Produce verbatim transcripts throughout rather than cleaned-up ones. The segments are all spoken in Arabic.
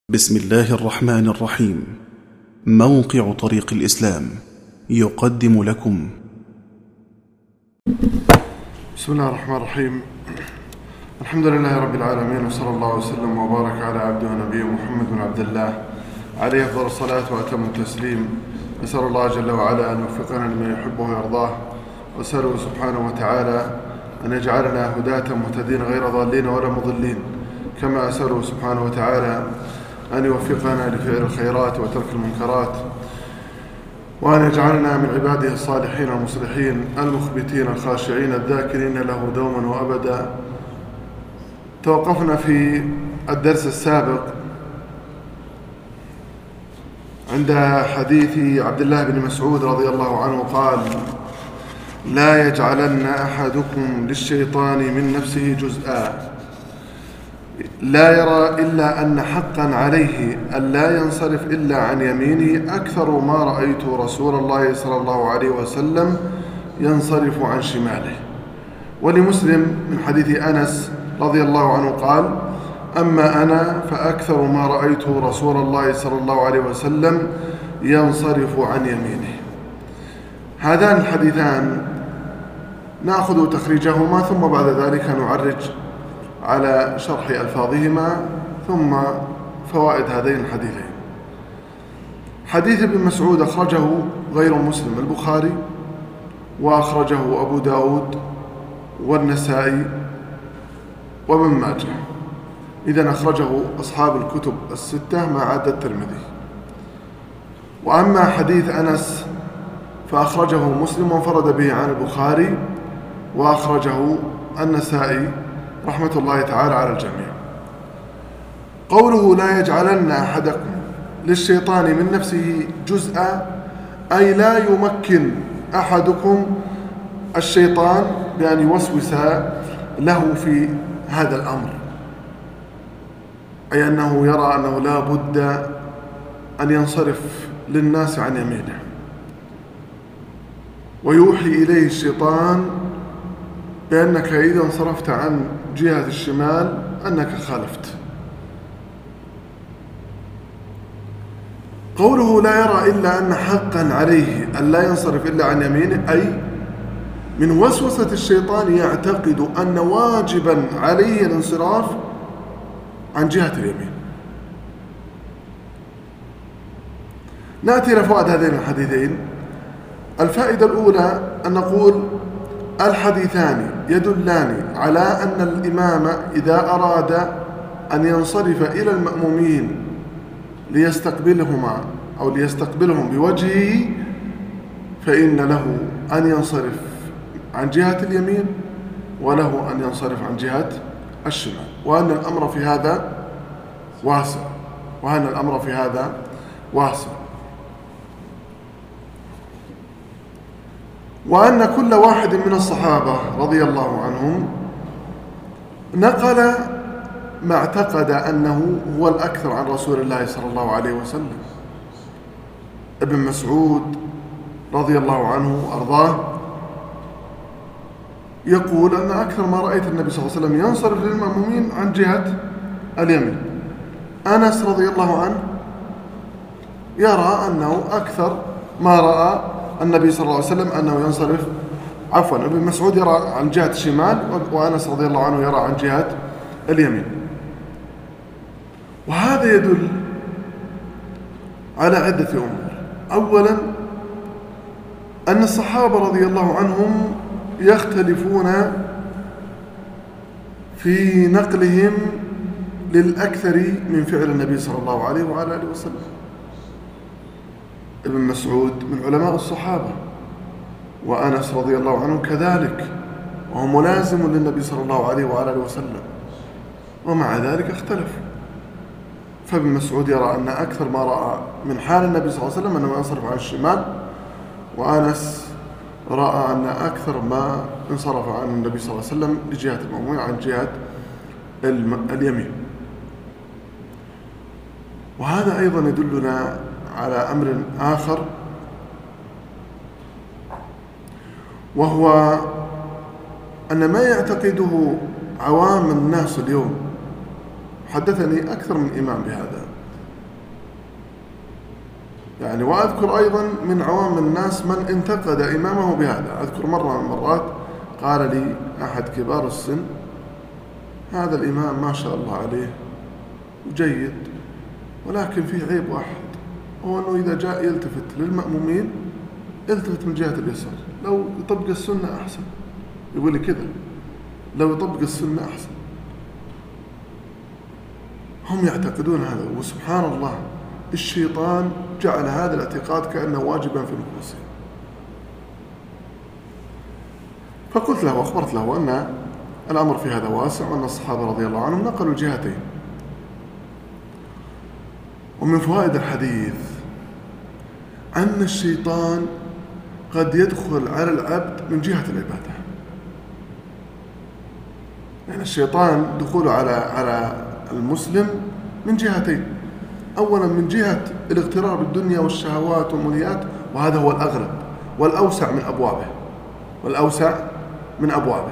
بسم الله الرحمن الرحيم. موقع طريق الإسلام يقدم لكم. بسم الله الرحمن الرحيم. الحمد لله رب العالمين، وصلى الله وسلم وبارك على عبده ونبيه محمد بن عبد الله عليه أفضل الصلاة وأتم التسليم. نسأل الله جل وعلا أن يوفقنا لما يحبه ويرضاه، وأسأله سبحانه وتعالى أن يجعلنا هداة مهتدين غير ضالين ولا مضلين، كما أسأله سبحانه وتعالى أن يوفقنا لفعل الخيرات وترك المنكرات، وأن يجعلنا من عباده الصالحين المصلحين المخبتين الخاشعين الذاكرين له دوما وأبدا. توقفنا في الدرس السابق عند حديث عبد الله بن مسعود رضي الله عنه قال: لا يجعلن أحدكم للشيطان من نفسه جزءا، لا يرى إلا أن حقا عليه أن لا ينصرف إلا عن يمينه أكثر ما رأيت رسول الله صلى الله عليه وسلم ينصرف عن شماله. ولمسلم من حديث أنس رضي الله عنه قال: أما أنا فأكثر ما رأيت رسول الله صلى الله عليه وسلم ينصرف عن يمينه. هذان الحديثان نأخذ تخريجهما، ثم بعد ذلك نعرج على شرح ألفاظهما ثم فوائد هذين الحديثين. حديث ابن مسعود أخرجه غير مسلم البخاري، وأخرجه أبو داود والنسائي وابن ماجه. إذن أخرجه أصحاب الكتب الستة ما عدا الترمذي. وأما حديث أنس فأخرجه مسلم وانفرد به عن البخاري، وأخرجه النسائي رحمة الله تعالى على الجميع. قوله لا يجعلن أحدكم للشيطان من نفسه جزءا، أي لا يمكن أحدكم الشيطان بأن يوسوس له في هذا الأمر، أي أنه يرى أنه لا بد أن ينصرف للناس عن يمينه، ويوحي إليه الشيطان بأنك إذا انصرفت عن جهة الشمال أنك خالفت. قوله لا يرى إلا أن حقا عليه أن لا ينصرف إلا عن يمينه، أي من وسوسة الشيطان يعتقد أن واجبا عليه الانصراف عن جهة اليمين. نأتي إلى فوائد هذين الحديثين. الفائدة الأولى أن نقول الحديثان يدلان على أن الإمام إذا أراد أن ينصرف إلى المأمومين ليستقبلهما أو ليستقبلهم بوجهه فإن له أن ينصرف عن جهة اليمين وله أن ينصرف عن جهة الشمال، وأن الأمر في هذا واسع وأن الأمر في هذا واسع وأن كل واحد من الصحابة رضي الله عنهم نقل ما اعتقد أنه هو الأكثر عن رسول الله صلى الله عليه وسلم. ابن مسعود رضي الله عنه وأرضاه يقول أن أكثر ما رأيت النبي صلى الله عليه وسلم ينصرف للمأمومين عن جهة اليمين. أنس رضي الله عنه يرى أنه أكثر ما رأى النبي صلى الله عليه وسلم أنه ينصرف عفوا ابن مسعود يرى عن جهة الشمال، وأنس رضي الله عنه يرى عن جهة اليمين. وهذا يدل على عدة أمور. أولا أن الصحابة رضي الله عنهم يختلفون في نقلهم للأكثر من فعل النبي صلى الله عليه وعلى آله وسلم. ابن مسعود من علماء الصحابة، وأنس رضي الله عنه كذلك، وهو ملازم للنبي صلى الله عليه وعلى آله وسلم، ومع ذلك اختلفوا. فابن مسعود يرى أن أكثر ما رأى من حال النبي صلى الله عليه وسلم أنه ينصرف عن الشمال، وأنس رأى أن أكثر ما انصرف عن النبي صلى الله عليه وسلم لجهة المأمومين عن جهة اليمين. وهذا أيضا يدلنا على أمر آخر، وهو أن ما يعتقده عوام الناس اليوم، حدثني أكثر من إمام بهذا، يعني وأذكر أيضا من عوام الناس من انتقد إمامه بهذا. أذكر مرة من المرات قال لي أحد كبار السن: هذا الإمام ما شاء الله عليه جيد، ولكن فيه عيب واحد، هو أنه إذا جاء يلتفت للمأمومين يلتفت من جهة اليسار، لو يطبق السنة أحسن. يقول لي كذا: لو يطبق السنة أحسن. هم يعتقدون هذا، وسبحان الله الشيطان جعل هذا الاعتقاد كأنه واجبا في نفوسهم. فقلت له وأخبرت له أن الأمر في هذا واسع، وأن الصحابة رضي الله عنهم نقلوا الجهتين. ومن فوائد الحديث أن الشيطان قد يدخل على العبد من جهة العبادة. يعني الشيطان دخوله على على المسلم من جهتين: أولا من جهة الاغترار بالدنيا والشهوات والمنيات، وهذا هو الأغلب والأوسع من أبوابه والأوسع من أبوابه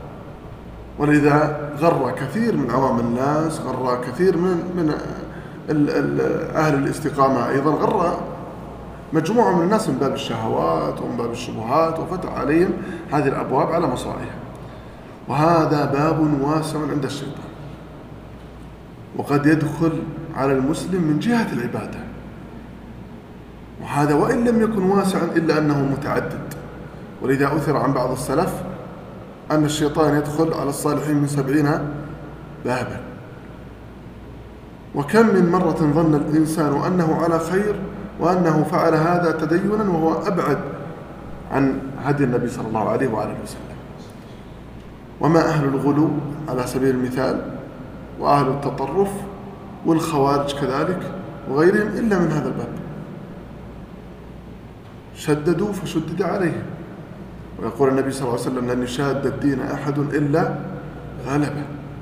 ولذا غر كثير من عوام الناس، غر كثير من من ال ال أهل الاستقامة أيضا، غر مجموعة من الناس من باب الشهوات ومن باب الشبهات، وفتح عليهم هذه الأبواب على مصراعيها. وهذا باب واسع عند الشيطان، وقد يدخل على المسلم من جهة العبادة، وهذا وإن لم يكن واسعا إلا أنه متعدد. ولذا أثر عن بعض السلف أن الشيطان يدخل على الصالحين من سبعين بابا. وكم من مرة ظن الإنسان أنه على خير وأنه فعل هذا تدينا وهو أبعد عن هدي النبي صلى الله عليه وآله وسلم. وما أهل الغلو على سبيل المثال وأهل التطرف والخوارج كذلك وغيرهم إلا من هذا الباب، شددوا فشدد عليهم. ويقول النبي صلى الله عليه وسلم: لن يشاد الدين أحد إلا غلبه.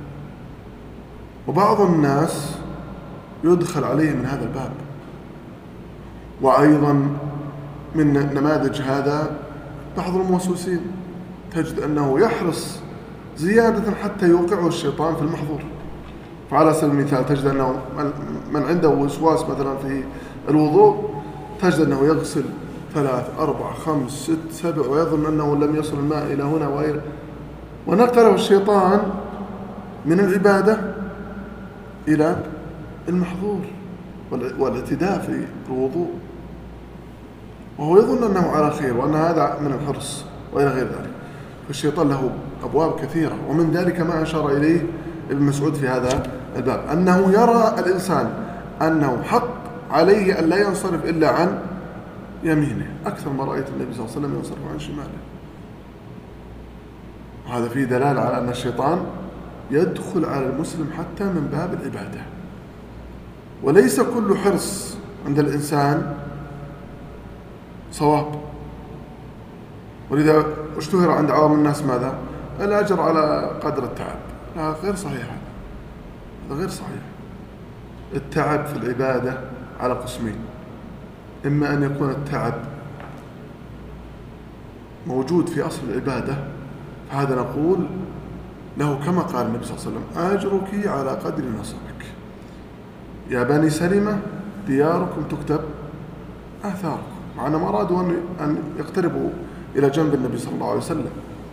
وبعض الناس يدخل عليه من هذا الباب. وأيضا من نماذج هذا بعض الموسوسين، تجد أنه يحرص زيادة حتى يوقعه الشيطان في المحظور. فعلى سبيل المثال تجد أنه من عنده وسواس مثلا في الوضوء، تجد أنه يغسل ثلاث أربع خمس ست سبع ويظن أنه لم يصل الماء إلى هنا وإلى، ونقله الشيطان من العبادة إلى المحظور والاعتداء في الوضوء، وهو يظن أنه على خير وأن هذا من الحرص وإلى غير ذلك. فالشيطان له أبواب كثيرة، ومن ذلك ما أشار إليه ابن مسعود في هذا الباب، أنه يرى الإنسان أنه حق عليه أن لا ينصرف إلا عن يمينه، أكثر ما رأيت النبي صلى الله عليه وسلم ينصرف عن شماله. وهذا فيه دلالة على أن الشيطان يدخل على المسلم حتى من باب العبادة. وليس كل حرص عند الإنسان صواب. ولذا اشتهر عند عوام الناس ماذا؟ الأجر على قدر التعب. لا، غير صحيح، هذا غير صحيح. التعب في العبادة على قسمين: إما أن يكون التعب موجود في أصل العبادة، فهذا نقول له كما قال النبي صلى الله عليه وسلم: أجرك على قدر نصبك، يا بني سلمة دياركم تكتب آثاركم. معنا ما أرادوا أن يقتربوا إلى جنب النبي صلى الله عليه وسلم.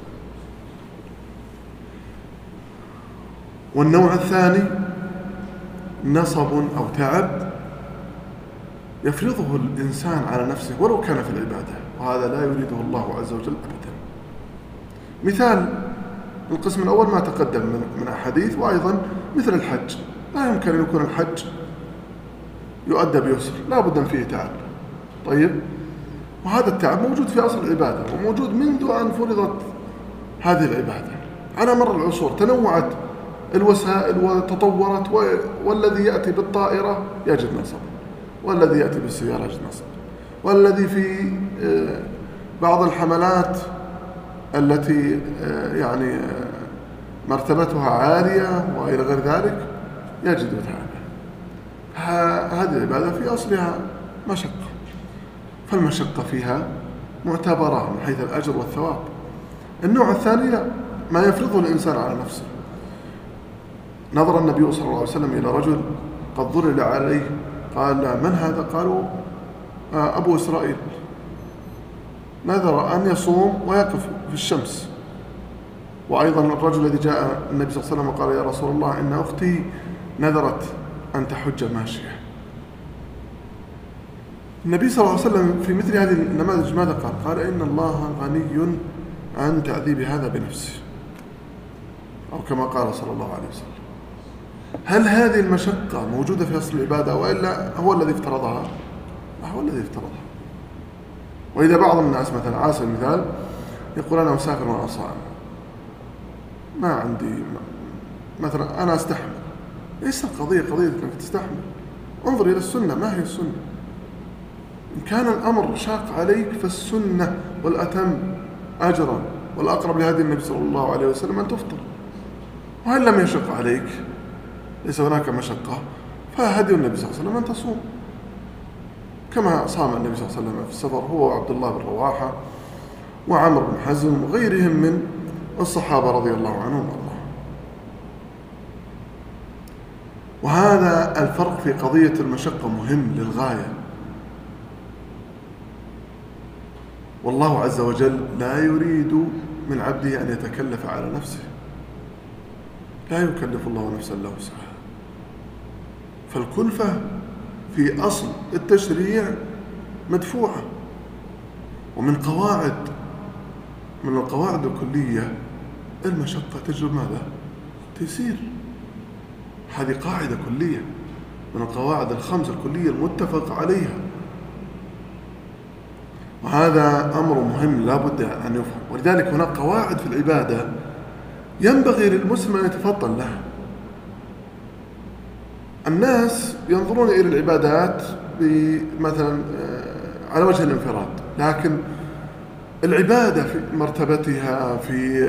والنوع الثاني نصب أو تعب يفرضه الإنسان على نفسه ولو كان في العبادة، وهذا لا يريده الله عز وجل أبدا. مثال القسم الأول ما تقدم من أحاديث، وأيضا مثل الحج، لا يمكن أن يكون الحج يؤدى بيسر، لا بد فيه تعب. طيب، وهذا التعب موجود في أصل العبادة، وموجود منذ أن فرضت هذه العبادة على مر العصور. تنوعت الوسائل وتطورت، والذي يأتي بالطائرة يجد نصب، والذي يأتي بالسيارة يجد نصب، والذي في بعض الحملات التي يعني مرتبتها عالية وإلى غير ذلك يجد تعبا. هذه العبادة في أصلها مشقة، فالمشقة فيها معتبرة من حيث الأجر والثواب. النوع الثاني لا، ما يفرضه الإنسان على نفسه. نظر النبي صلى الله عليه وسلم إلى رجل قد ظلل عليه، قال: من هذا؟ قالوا: أبو إسرائيل نذر أن يصوم ويقف في الشمس. وأيضا الرجل الذي جاء النبي صلى الله عليه وسلم وقال يا رسول الله إن أختي نذرت أن تحج ماشية. النبي صلى الله عليه وسلم في مثل هذه النماذج ماذا قال؟ قال إن الله غني عن تعذيب هذا بنفسه، أو كما قال صلى الله عليه وسلم. هل هذه المشقة موجودة في أصل العبادة وإلا هو الذي افترضها؟ هو الذي افترضها. وإذا بعض الناس مثلا على سبيل المثال يقول أنا مسافر وأنا صائم، ما عندي مثلا أنا أستحمل. ليس القضية قضية أنك تستحمل، انظر إلى السنة، ما هي السنة؟ إن كان الأمر شاق عليك فالسنة والأتم أجرا والأقرب لهدي النبي صلى الله عليه وسلم أن تفطر. وهل لم يشق عليك ليس هناك مشقة فهدي النبي صلى الله عليه وسلم أن تصوم، كما صام النبي صلى الله عليه وسلم في السفر هو وعبد الله بن رواحة وعمر بن حزم وغيرهم من الصحابة رضي الله عنهم والله. وهذا الفرق في قضية المشقة مهم للغاية. والله عز وجل لا يريد من عبده أن يتكلف على نفسه، لا يكلف الله نفسا إلا وسعها. فالكلفة في أصل التشريع مدفوعة. ومن قواعد من القواعد الكلية المشقة تجلب ماذا؟ تيسير. هذه قاعدة كلية من القواعد الخمس الكلية المتفق عليها. وهذا أمر مهم لا بد أن يفهم. ولذلك هناك قواعد في العبادة ينبغي للمسلم أن يتفطن لها. الناس ينظرون إلى العبادات مثلا على وجه الانفراد، لكن العبادة في مرتبتها في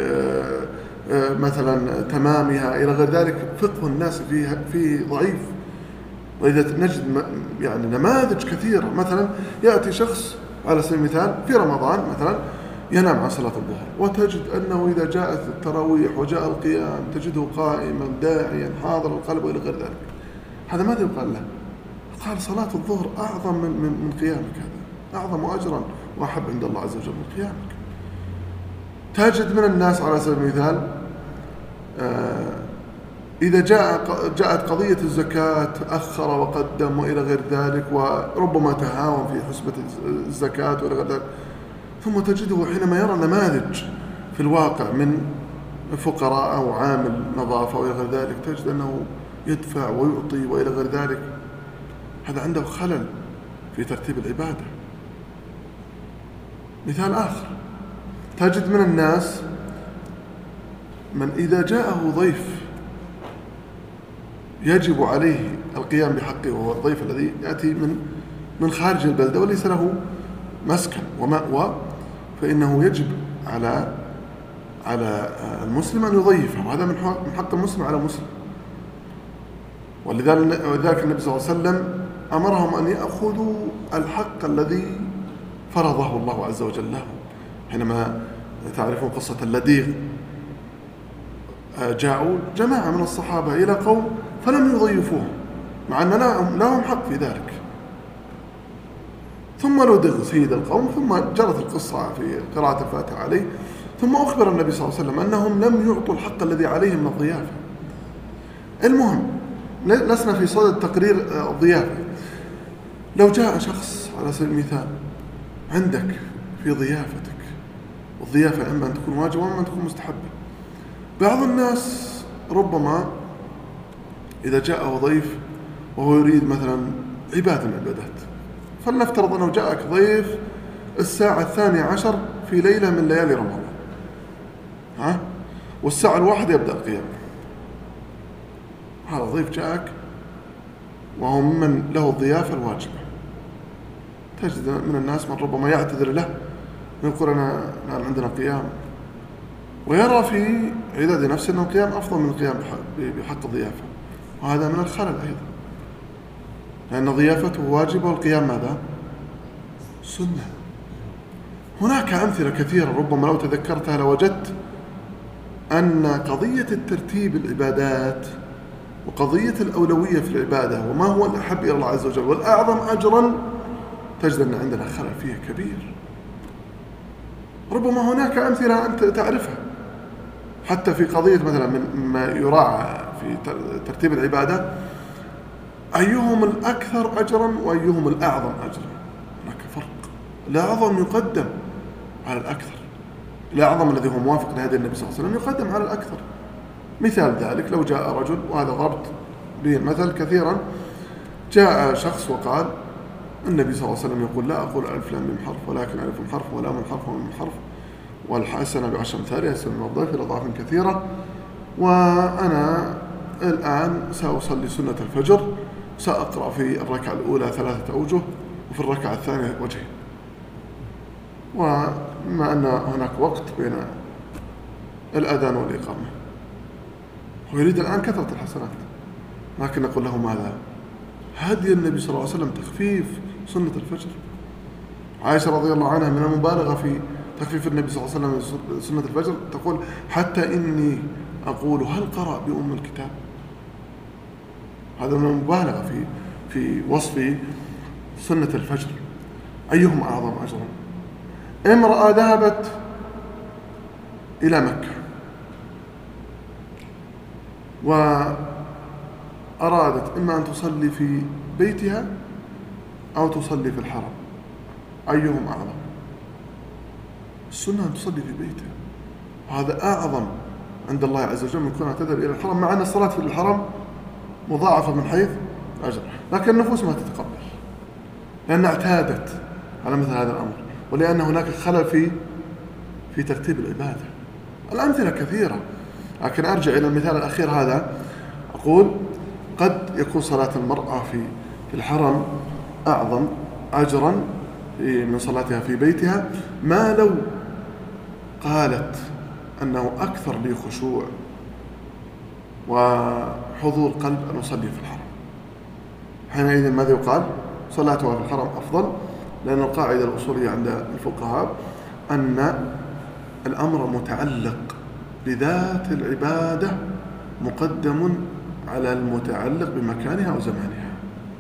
مثلا تمامها إلى غير ذلك فقه الناس فيه فيه ضعيف. وإذا نجد يعني نماذج كثيرة، مثلا يأتي شخص على سبيل المثال في رمضان مثلا ينام عن صلاة الظهر، وتجد أنه إذا جاءت التراويح وجاء القيام تجده قائما داعيا حاضر القلب وإلى غير ذلك. هذا ماذا يقال له؟ قال صلاة الظهر أعظم من, من, من قيامك، هذا أعظم أجرا وأحب عند الله عز وجل من قيامك. تجد من الناس على سبيل المثال آه إذا جاء جاءت قضية الزكاة أخر وقدم وإلى غير ذلك، وربما تهاون في حسبة الزكاة وإلى غير ذلك. ثم تجده حينما يرى نماذج في الواقع من فقراء أو عامل نظافة وإلى غير ذلك تجد أنه يدفع ويعطي وإلى غير ذلك. هذا عنده خلل في ترتيب العبادة. مثال آخر، تجد من الناس من إذا جاءه ضيف يجب عليه القيام بحقه، وهو الضيف الذي يأتي من من خارج البلدة وليس له مسكن ومأوى، فإنه يجب على على المسلم أن يضيفه، وهذا من حق المسلم على مسلم. ولذلك النبي صلى الله عليه وسلم أمرهم أن يأخذوا الحق الذي فرضه الله عز وجل لهم. حينما تعرفون قصة اللديغ، جاءوا جماعة من الصحابة إلى قوم فلم يضيفوهم مع أن لهم حق في ذلك. ثم لدغ سيد القوم، ثم جرت القصة في قراءة الفاتحة عليه، ثم أخبر النبي صلى الله عليه وسلم أنهم لم يعطوا الحق الذي عليهم من الضيافة. المهم لسنا في صدد تقرير الضيافة. لو جاء شخص على سبيل المثال عندك في ضيافتك، والضيافة إما أن تكون واجبة وإما أن تكون مستحبة. بعض الناس ربما إذا جاءه ضيف وهو يريد مثلا عبادة من العبادات، فلنفترض أنه جاءك ضيف الساعة الثانية عشر في ليلة من ليالي رمضان، ها؟ والساعة الواحدة يبدأ القيام. هذا ضيف جاءك وهو ممن له الضيافة الواجبة. تجد من الناس من ربما يعتذر له ويقول أنا عندنا قيام، ويرى في عداد نفسه أنه القيام أفضل من القيام بحق الضيافة، وهذا من الخلل أيضا، لأن ضيافته واجبة والقيام ماذا؟ سنة. هناك أمثلة كثيرة ربما لو تذكرتها لوجدت أن قضية الترتيب العبادات وقضية الأولوية في العبادة وما هو الأحب إلى الله عز وجل والأعظم أجرا تجد أن عندنا خلل فيه كبير. ربما هناك أمثلة أنت تعرفها حتى في قضية مثلا من ما يراعى في ترتيب العبادة، أيهم الأكثر أجرا وأيهم الأعظم أجرا. هناك فرق، الأعظم يقدم على الأكثر، الأعظم الذي هو موافق لهدي النبي صلى الله عليه وسلم يقدم على الأكثر. مثال ذلك لو جاء رجل، وهذا ضربت به المثل كثيرا، جاء شخص وقال النبي صلى الله عليه وسلم يقول لا أقول ألف لام ميم حرف ولكن ألف حرف ولام حرف وميم حرف والحسنة بعشر أمثالها يسلم من الضيف إلى أضعاف كثيرة، وأنا الآن سأصلي سنة الفجر، سأقرأ في الركعة الأولى ثلاثة أوجه وفي الركعة الثانية وجهين، وما أن هناك وقت بين الأذان والإقامة، ويريد الآن كثرة الحسنات، لكن نقول له ماذا؟ هدي النبي صلى الله عليه وسلم تخفيف سنة الفجر. عائشة رضي الله عنها من المبالغة في تخفيف النبي صلى الله عليه وسلم سنة الفجر تقول حتى إني أقول هل قرأ بأم الكتاب؟ هذا من المبالغة في في وصف سنة الفجر. أيهم أعظم أجرا؟ امرأة ذهبت إلى مكة وأرادت إما أن تصلي في بيتها أو تصلي في الحرم، أيهم أعظم؟ السنة أن تصلي في بيتها، وهذا أعظم عند الله عز وجل من كونها تذهب إلى الحرم، مع أن الصلاة في الحرم مضاعفة من حيث أجر، لكن النفوس ما تتقبل لأنها اعتادت على مثل هذا الأمر، ولأن هناك خلل في في ترتيب العبادة. الأمثلة كثيرة، لكن أرجع إلى المثال الأخير هذا، أقول قد يكون صلاة المرأة في في الحرم أعظم أجرا من صلاتها في بيتها، ما لو قالت أنه أكثر لي خشوع وحضور قلب أن أصلي في الحرم، حينئذ ماذا يقال؟ صلاتها في الحرم أفضل، لأن القاعدة الأصولية عند الفقهاء أن الأمر متعلق بذات العبادة مقدم على المتعلق بمكانها وزمانها.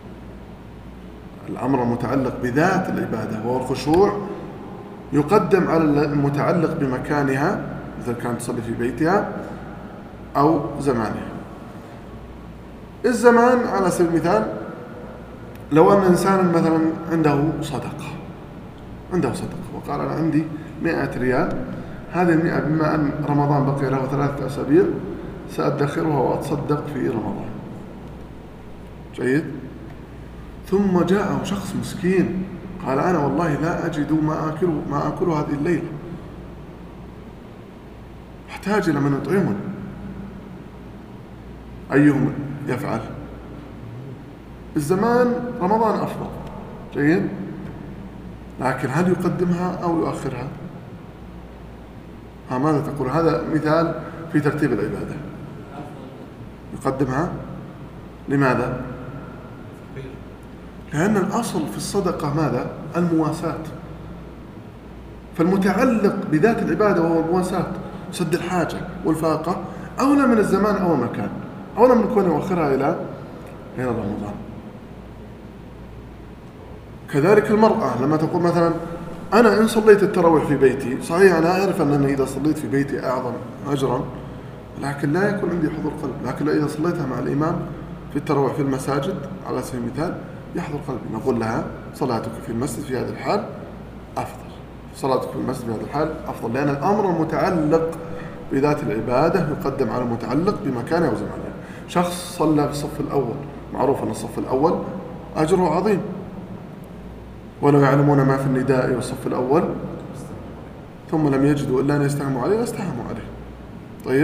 الأمر متعلق بذات العبادة وهو الخشوع يقدم على المتعلق بمكانها، إذا كانت تصلي في بيتها أو زمانها. الزمان على سبيل المثال، لو أن إنسان مثلا عنده صدقة عنده صدقة وقال أنا عندي مئة ريال، هذه المئة بما أن رمضان بقي له ثلاثة أسابيع سأدخرها وأتصدق في رمضان، جيد. ثم جاءه شخص مسكين قال أنا والله لا أجد ما أكله ما أكله هذه الليلة، أحتاج إلى من يطعمني، أيهم يفعل؟ الزمان رمضان أفضل، جيد، لكن هل يقدمها أو يؤخرها؟ ها ماذا تقول؟ هذا مثال في ترتيب العبادة. يقدمها. لماذا؟ لأن الأصل في الصدقة ماذا؟ المواساة، فالمتعلق بذات العبادة وهو المواساة، سد الحاجة والفاقة، أولى من الزمان أو المكان، أولى من كون يؤخرها إلى إلى رمضان. كذلك المرأة لما تقول مثلا أنا إن صليت التراويح في بيتي، صحيح أنا أعرف أنني إذا صليت في بيتي أعظم أجرا، لكن لا يكون عندي حضور قلب، لكن إذا صليتها مع الإمام في التراويح في المساجد على سبيل المثال يحضر قلبي، نقول لها صلاتك في المسجد في هذه الحال أفضل، صلاتك في المسجد في هذه الحال أفضل، لأن الأمر المتعلق بذات العبادة يقدم على المتعلق بمكانها وزمانها. شخص صلى في الصف الأول، معروف أن الصف الأول أجره عظيم، ولو يعلمون ما في النداء والصف الأول ثم لم يجدوا إلا أن يستهموا عليه لاستهموا عليه. طيب،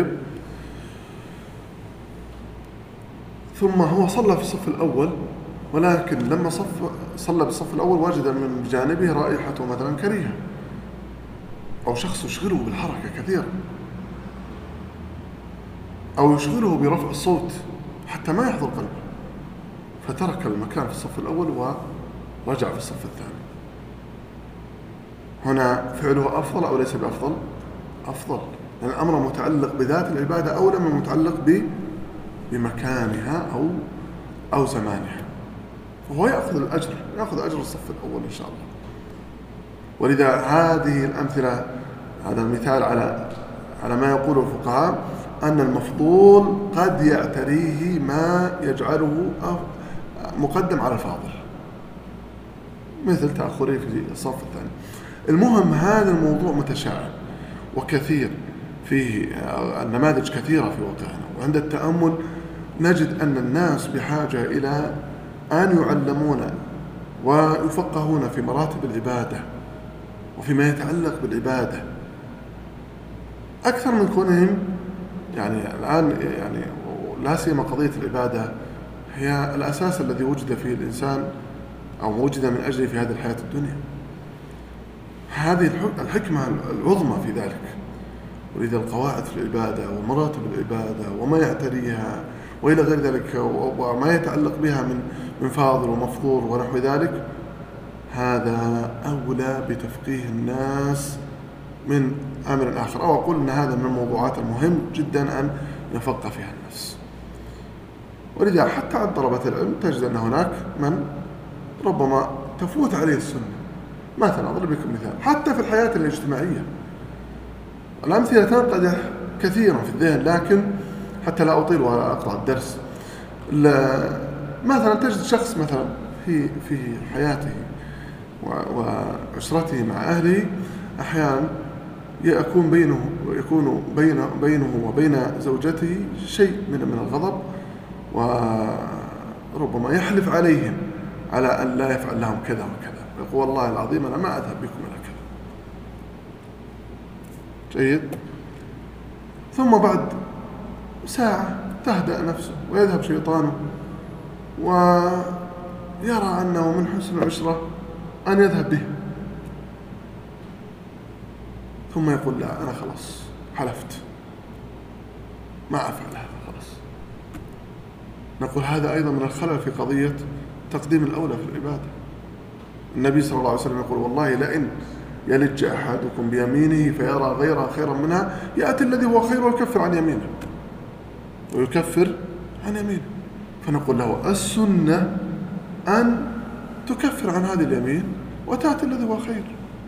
ثم هو صلى في الصف الأول، ولكن لما صف صلى بالصف الأول وجد من جانبه رائحته مثلا كريهة، أو شخص يشغله بالحركة كثيرا، أو يشغله برفع الصوت حتى ما يحضر قلبه، فترك المكان في الصف الأول ورجع في الصف الثاني. هنا فعله أفضل أو ليس بأفضل؟ أفضل، لأن الأمر متعلق بذات العبادة أولى من متعلق بمكانها أو أو زمانها. وهو يأخذ الأجر، يأخذ أجر الصف الأول إن شاء الله. ولذا هذه الأمثلة، هذا المثال على على ما يقوله الفقهاء أن المفضول قد يعتريه ما يجعله مقدم على الفاضل، مثل تأخره في الصف الثاني. المهم هذا الموضوع متشعب وكثير، فيه النماذج كثيرة في واقعنا، وعند التأمل نجد أن الناس بحاجة إلى أن يعلمون ويفقهون في مراتب العبادة وفيما يتعلق بالعبادة أكثر من كونهم يعني الآن يعني لا سيما قضية العبادة هي الأساس الذي وجد فيه الإنسان أو وجد من أجله في هذه الحياة الدنيا. هذه الحكمة العظمى في ذلك. ولذا القواعد في العبادة ومراتب العبادة وما يعتريها وإلى غير ذلك وما يتعلق بها من من فاضل ومفضول ونحو ذلك، هذا أولى بتفقيه الناس من أمر آخر، أو أقول أن هذا من الموضوعات المهم جدا أن يفقه فيها الناس. ولذا حتى عند طلبة العلم تجد أن هناك من ربما تفوت عليه السنة. مثلا أضرب لكم مثال حتى في الحياة الاجتماعية، الأمثلة تنقدح كثيرا في الذهن، لكن حتى لا أطيل ولا أقطع الدرس. مثلا تجد شخص مثلا في في حياته وعشرته مع أهله أحيانا يكون بينه ويكون بينه بينه وبين زوجته شيء من من الغضب، وربما يحلف عليهم على أن لا يفعل لهم كذا وكذا، يقول والله العظيم أنا ما أذهب بكم إلى كذا. جيد. ثم بعد ساعة تهدأ نفسه ويذهب شيطانه ويرى أنه من حسن العشرة أن يذهب به، ثم يقول لا أنا خلاص حلفت ما أفعل هذا خلاص. نقول هذا أيضا من الخلل في قضية تقديم الأولى في العبادة. النبي صلى الله عليه وسلم يقول والله لئن يلج أحدكم بيمينه فيرى غيرها خيرا منها يأتي الذي هو خير ويكفر عن يمينه ويكفر عن يمينه. فنقول له السنة أن تكفر عن هذه اليمين وتأتي الذي هو خير.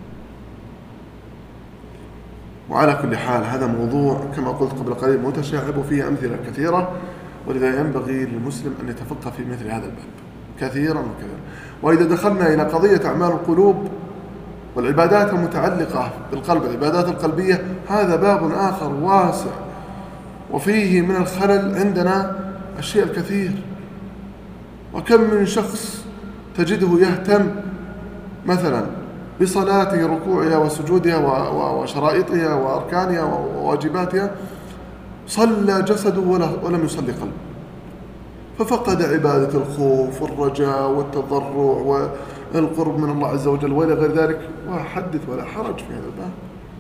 وعلى كل حال هذا موضوع كما قلت قبل قليل متشعب وفيه أمثلة كثيرة، ولذا ينبغي للمسلم أن يتفقه في مثل هذا الباب كثيرا وكثيرا. وإذا دخلنا إلى قضية أعمال القلوب والعبادات المتعلقة بالقلب، العبادات القلبية، هذا باب آخر واسع وفيه من الخلل عندنا الشيء الكثير. وكم من شخص تجده يهتم مثلا بصلاته ركوعها وسجودها وشرائطها وأركانها وواجباتها، صلى جسده ولم يصلي قلبه، ففقد عبادة الخوف والرجاء والتضرع والقرب من الله عز وجل وإلى غير ذلك. وحدث ولا حرج في هذا الباب.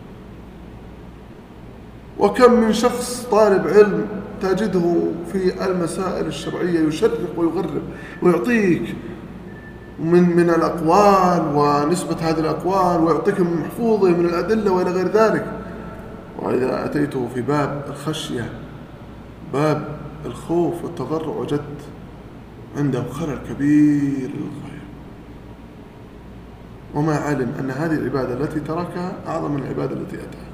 وكم من شخص طالب علم تجده في المسائل الشرعية يشرق ويغرب ويعطيك من من الأقوال ونسبة هذه الأقوال ويعطيك من محفوظه من الأدلة وإلى غير ذلك. وإذا أتيته في باب الخشية باب الخوف والتضرع وجدت عنده خلل كبير للغاية، وما علم أن هذه العبادة التي تركها أعظم من العبادة التي أتاها.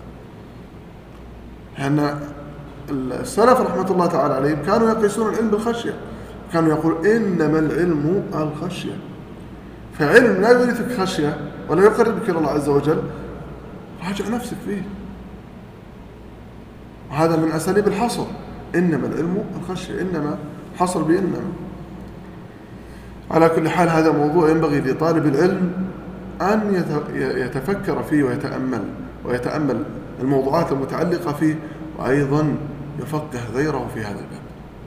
لأن السلف رحمة الله تعالى عليهم كانوا يقيسون العلم بالخشية، كانوا يقول إنما العلم الخشية. فعلم لا يورثك خشية ولا يقربك إلى الله عز وجل، راجع نفسك فيه. وهذا من أساليب الحصر، إنما العلم الخشية، إنما حصر بإنما. على كل حال هذا موضوع ينبغي لطالب العلم أن يتفكر فيه ويتأمل ويتأمل الموضوعات المتعلقة فيه، وأيضا يفقه غيره في هذا الباب.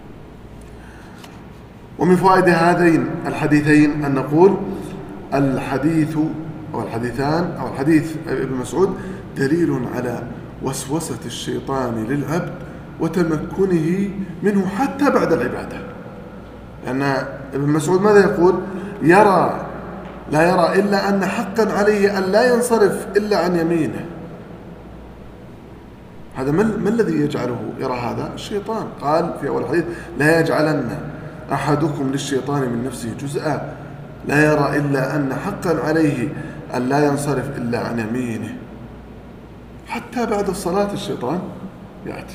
ومن فوائد هذين الحديثين أن نقول الحديث أو الحديثان أو الحديث ابن مسعود دليل على وسوسة الشيطان للعبد وتمكنه منه حتى بعد العبادة. لأن ابن مسعود ماذا يقول؟ يرى لا يرى إلا أن حقا عليه أن لا ينصرف إلا عن يمينه. هذا ما الذي يجعله يرى هذا؟ الشيطان. قال في أول الحديث لا يجعلن أحدكم للشيطان من نفسه جزءا لا يرى إلا أن حقا عليه أن لا ينصرف إلا عن يمينه. حتى بعد الصلاة الشيطان يأتي.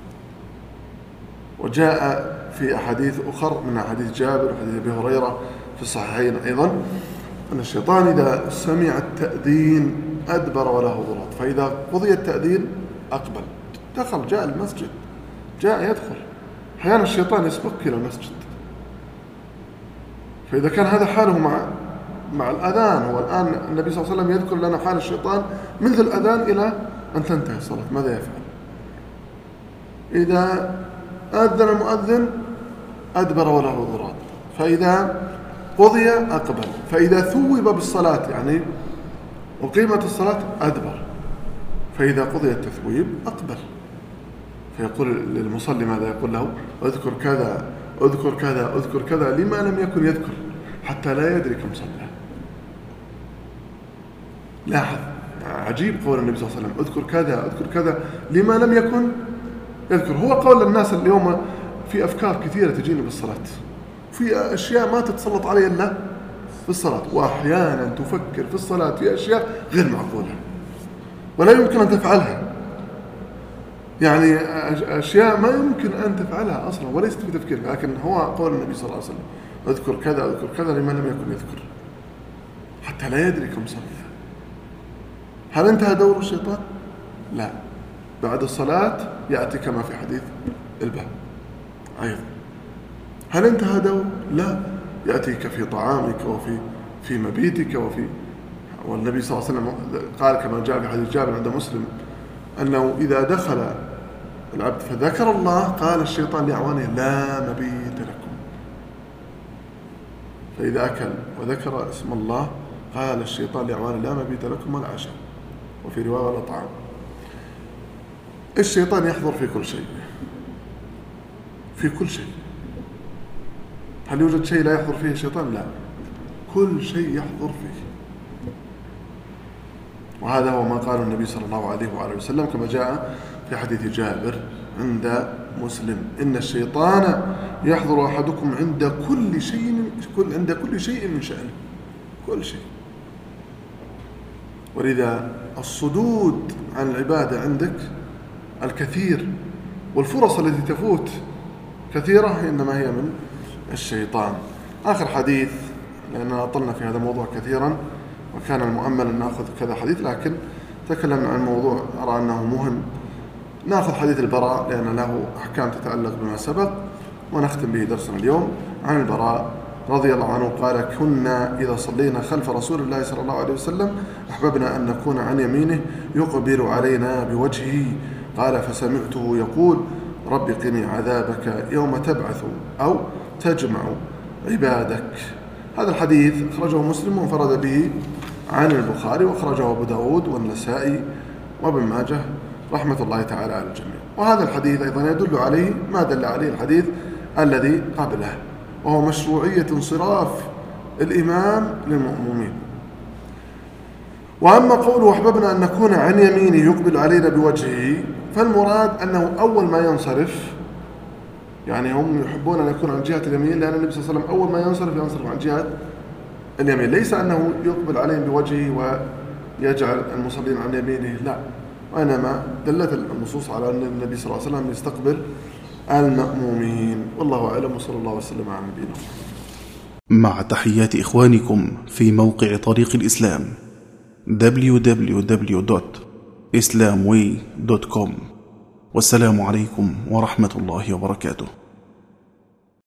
وجاء في أحاديث أخر من أحاديث جابر وحديث أبي هريرة في الصحيحين أيضا أن الشيطان إذا سمع التأذين أدبر وله ضرط، فإذا قضي التأذين أقبل، دخل، جاء المسجد، جاء يدخل. أحيانا الشيطان يسبق إلى المسجد. فإذا كان هذا حاله مع مع الأذان، والآن النبي صلى الله عليه وسلم يذكر لنا حال الشيطان منذ الأذان إلى أن تنتهي الصلاة، ماذا يفعل؟ إذا أذن المؤذن أدبر وله ضرط، فإذا قضي أقبل، فإذا ثوب بالصلاة يعني وقيمة الصلاة أدبر، فإذا قضي التثويب أقبل. فيقول للمصلي ماذا يقول له؟ اذكر كذا اذكر كذا اذكر كذا، لما لم يكن يذكر حتى لا يدري كم صلى. لاحظ عجيب قول النبي صلى الله عليه وسلم اذكر كذا اذكر كذا لما لم يكن يذكر. هو قول الناس اليوم في أفكار كثيرة تجيني بالصلاة، في أشياء ما تتسلط علي إلا في الصلاة، وأحيانا تفكر في الصلاة في أشياء غير معقولة ولا يمكن أن تفعلها، يعني أشياء ما يمكن أن تفعلها أصلا وليست في تفكير. لكن هو قول النبي صلى الله عليه وسلم اذكر كذا اذكر كذا لما لم يكن يذكر حتى لا يدري كم صلى. هل انتهى دور الشيطان؟ لا، بعد الصلاة يأتي كما في حديث الباب أيضا. هل انتهى دور؟ لا، يأتيك في طعامك وفي في مبيتك وفي. والنبي صلى الله عليه وسلم قال كما جاء في حديث جابر عند مسلم أنه إذا دخل العبد فذكر الله قال الشيطان لأعوانه لا مبيت لكم. فإذا أكل وذكر اسم الله قال الشيطان لأعوانه لا مبيت لكم ولا عشاء، وفي رواية ولا طعام. الشيطان يحضر في كل شيء، في كل شيء. هل يوجد شيء لا يحضر فيه الشيطان؟ لا، كل شيء يحضر فيه. وهذا هو ما قاله النبي صلى الله عليه وآله وسلم كما جاء في حديث جابر عند مسلم إن الشيطان يحضر أحدكم عند كل شيء كل عند كل شيء من شأنه، كل شيء. ولذا الصدود عن العبادة عندك الكثير والفرص التي تفوت كثيرة إنما هي من الشيطان. آخر حديث، لأننا أطلنا في هذا الموضوع كثيرا وكان المؤمل أن نأخذ كذا حديث، لكن تكلمنا عن موضوع أرى أنه مهم. نأخذ حديث البراء لأن له أحكام تتعلق بما سبق، ونختم به درسنا اليوم. عن البراء رضي الله عنه قال كنا إذا صلينا خلف رسول الله صلى الله عليه وسلم أحببنا أن نكون عن يمينه يقبل علينا بوجهه. قال فسمعته يقول رب قني عذابك يوم تبعث أو تجمع عبادك. هذا الحديث أخرجه مسلم وانفرد به عن البخاري، وأخرجه أبو داود والنسائي وابن ماجه رحمة الله تعالى على الجميع. وهذا الحديث أيضا يدل عليه ما دل عليه الحديث الذي قبله، وهو مشروعية انصراف الإمام للمأمومين. وأما قوله أحببنا أن نكون عن يمينه يقبل علينا بوجهه، فالمراد أنه أول ما ينصرف، يعني هم يحبون أن يكون عن جهة اليمين، لأن النبي صلى الله عليه وسلم أول ما ينصرف ينصرف عن جهة اليمين، ليس أنه يقبل عليهم بوجهه ويجعل المصلين عن يمينه، لا، وإنما دلت النصوص على أن النبي صلى الله عليه وسلم يستقبل المأمومين. والله أعلم، وصلى الله وسلم على نبينا. مع تحيات إخوانكم في موقع طريق الإسلام دبليو دبليو دبليو دوت إسلام واي دوت كوم، والسلام عليكم ورحمة الله وبركاته.